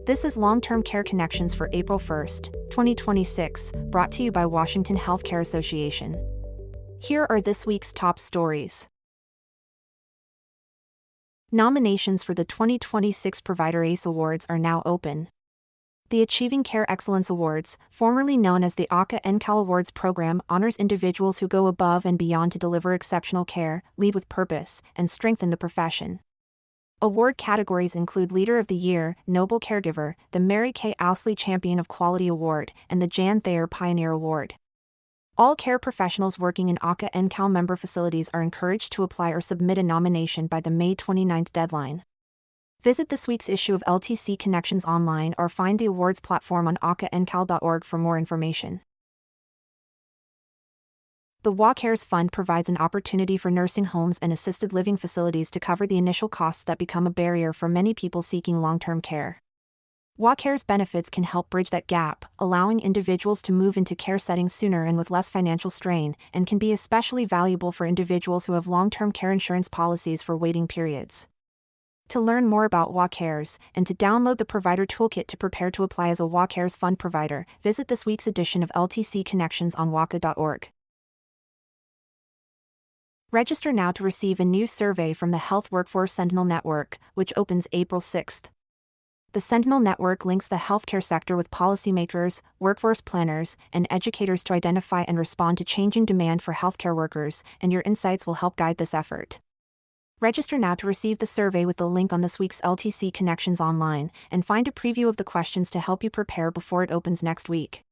This is Long-Term Care Connections for April 1st, 2026, brought to you by Washington Healthcare Association. Here are this week's top stories. Nominations for the 2026 Provider ACE Awards are now open. The Achieving Care Excellence Awards, formerly known as the AHCA-NCAL Awards program, honors individuals who go above and beyond to deliver exceptional care, lead with purpose, and strengthen the profession. Award categories include Leader of the Year, Noble Caregiver, the Mary Kay Ousley Champion of Quality Award, and the Jan Thayer Pioneer Award. All care professionals working in AHCA-NCAL member facilities are encouraged to apply or submit a nomination by the May 29 deadline. Visit this week's issue of LTC Connections online or find the awards platform on ahcancal.org for more information. The WA Cares Fund provides an opportunity for nursing homes and assisted living facilities to cover the initial costs that become a barrier for many people seeking long-term care. WA Cares benefits can help bridge that gap, allowing individuals to move into care settings sooner and with less financial strain, and can be especially valuable for individuals who have long-term care insurance policies for waiting periods. To learn more about WA Cares, and to download the Provider Toolkit to prepare to apply as a WA Cares Fund provider, visit this week's edition of LTC Connections on WACA.org. Register now to receive a new survey from the Health Workforce Sentinel Network, which opens April 6th. The Sentinel Network links the healthcare sector with policymakers, workforce planners, and educators to identify and respond to changing demand for healthcare workers, and your insights will help guide this effort. Register now to receive the survey with the link on this week's LTC Connections online, and find a preview of the questions to help you prepare before it opens next week.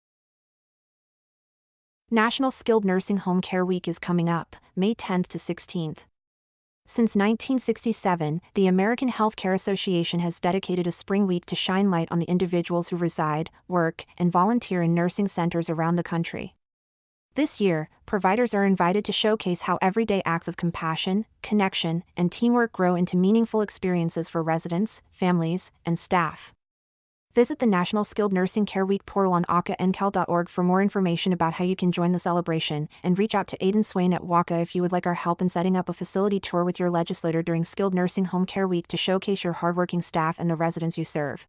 National Skilled Nursing Home Care Week is coming up, May 10th to 16th. Since 1967, the American Healthcare Association has dedicated a spring week to shine light on the individuals who reside, work, and volunteer in nursing centers around the country. This year, providers are invited to showcase how everyday acts of compassion, connection, and teamwork grow into meaningful experiences for residents, families, and staff. Visit the National Skilled Nursing Care Week portal on ahcancal.org for more information about how you can join the celebration, and reach out to Aidan Swain at WACA if you would like our help in setting up a facility tour with your legislator during Skilled Nursing Home Care Week to showcase your hardworking staff and the residents you serve.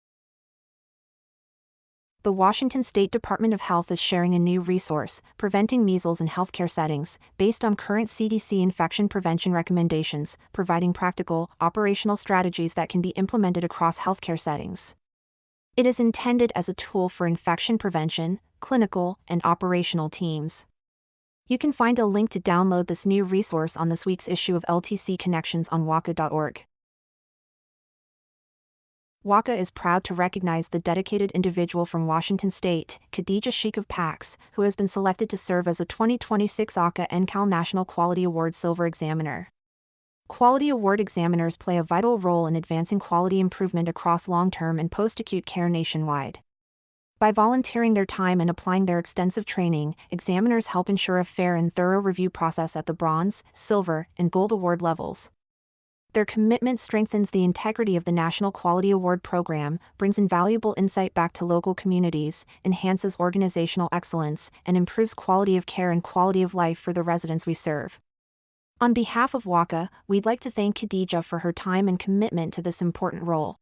The Washington State Department of Health is sharing a new resource, Preventing Measles in Healthcare Settings, based on current CDC infection prevention recommendations, providing practical, operational strategies that can be implemented across healthcare settings. It is intended as a tool for infection prevention, clinical, and operational teams. You can find a link to download this new resource on this week's issue of LTC Connections on WACA.org. WACA is proud to recognize the dedicated individual from Washington State, Khadija Sheikh of PACS, who has been selected to serve as a 2026 AHCA-NCAL National Quality Award Silver Examiner. Quality Award examiners play a vital role in advancing quality improvement across long-term and post-acute care nationwide. By volunteering their time and applying their extensive training, examiners help ensure a fair and thorough review process at the bronze, silver, and gold award levels. Their commitment strengthens the integrity of the National Quality Award program, brings invaluable insight back to local communities, enhances organizational excellence, and improves quality of care and quality of life for the residents we serve. On behalf of WACA, we'd like to thank Khadija for her time and commitment to this important role.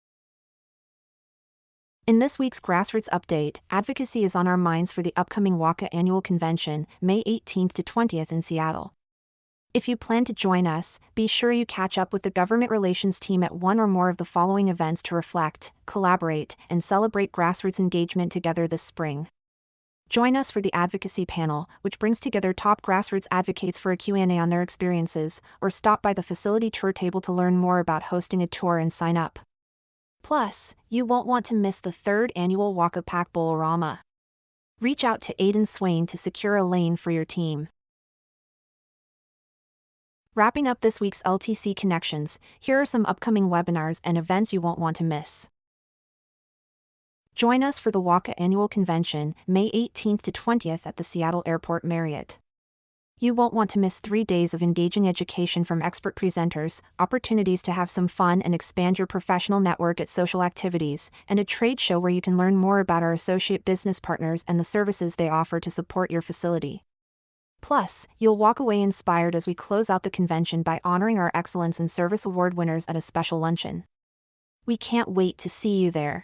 In this week's Grassroots Update, advocacy is on our minds for the upcoming WACA Annual Convention, May 18th to 20th in Seattle. If you plan to join us, be sure you catch up with the government relations team at one or more of the following events to reflect, collaborate, and celebrate grassroots engagement together this spring. Join us for the Advocacy Panel, which brings together top grassroots advocates for a Q&A on their experiences, or stop by the facility tour table to learn more about hosting a tour and sign up. Plus, you won't want to miss the 3rd annual WACA Pack Bowl-orama. Reach out to Aidan Swain to secure a lane for your team. Wrapping up this week's LTC Connections, here are some upcoming webinars and events you won't want to miss. Join us for the WACA Annual Convention, May 18th to 20th at the Seattle Airport Marriott. You won't want to miss 3 days of engaging education from expert presenters, opportunities to have some fun and expand your professional network at social activities, and a trade show where you can learn more about our associate business partners and the services they offer to support your facility. Plus, you'll walk away inspired as we close out the convention by honoring our Excellence in Service Award winners at a special luncheon. We can't wait to see you there.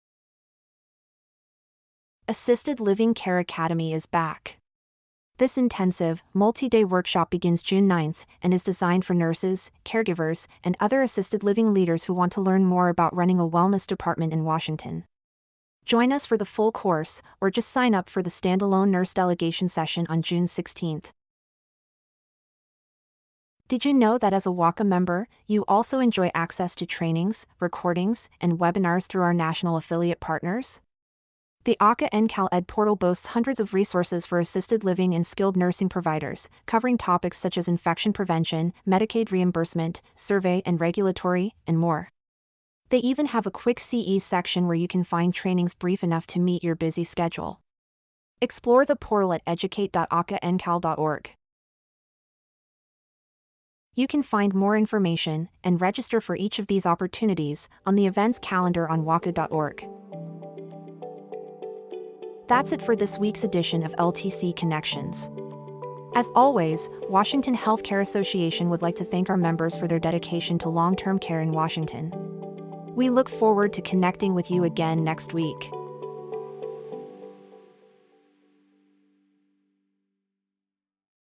Assisted Living Care Academy is back. This intensive, multi-day workshop begins June 9th and is designed for nurses, caregivers, and other assisted living leaders who want to learn more about running a wellness department in Washington. Join us for the full course, or just sign up for the standalone nurse delegation session on June 16th. Did you know that as a WACA member, you also enjoy access to trainings, recordings, and webinars through our national affiliate partners? The AHCA NCAL Ed portal boasts hundreds of resources for assisted living and skilled nursing providers, covering topics such as infection prevention, Medicaid reimbursement, survey and regulatory, and more. They even have a quick CE section where you can find trainings brief enough to meet your busy schedule. Explore the portal at educate.ahcancal.org. You can find more information and register for each of these opportunities on the events calendar on waca.org. That's it for this week's edition of LTC Connections. As always, Washington Healthcare Association would like to thank our members for their dedication to long-term care in Washington. We look forward to connecting with you again next week.